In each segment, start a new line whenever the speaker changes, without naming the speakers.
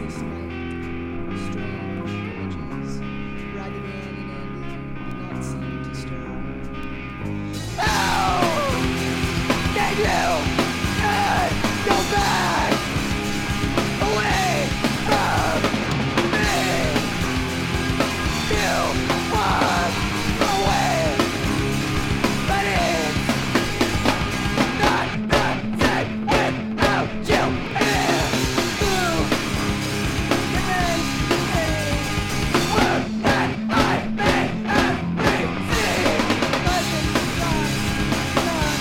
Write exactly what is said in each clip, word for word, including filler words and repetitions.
this like strange images, ragged Ann and Andy did not seem to stir.
How can you not go back away from me? You walk away, but it's not the same without you here.
Who remains any
Word that I may have received.
pleasant thoughts,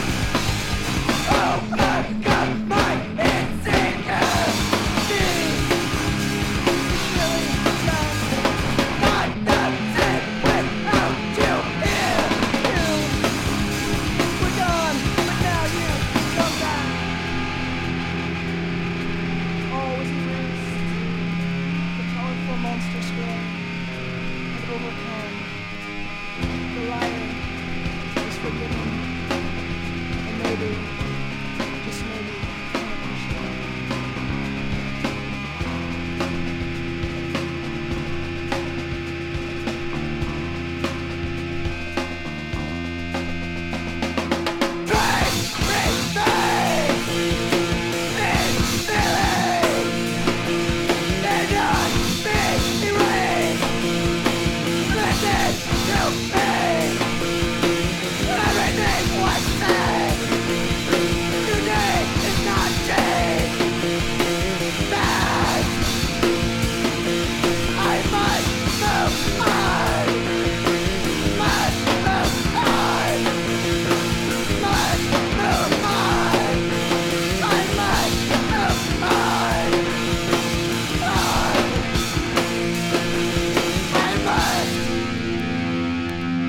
Overcome my insecurity.
really just
Not the same without you here.
you were gone, but now you come back. All was erased. The colorful monster square had overcome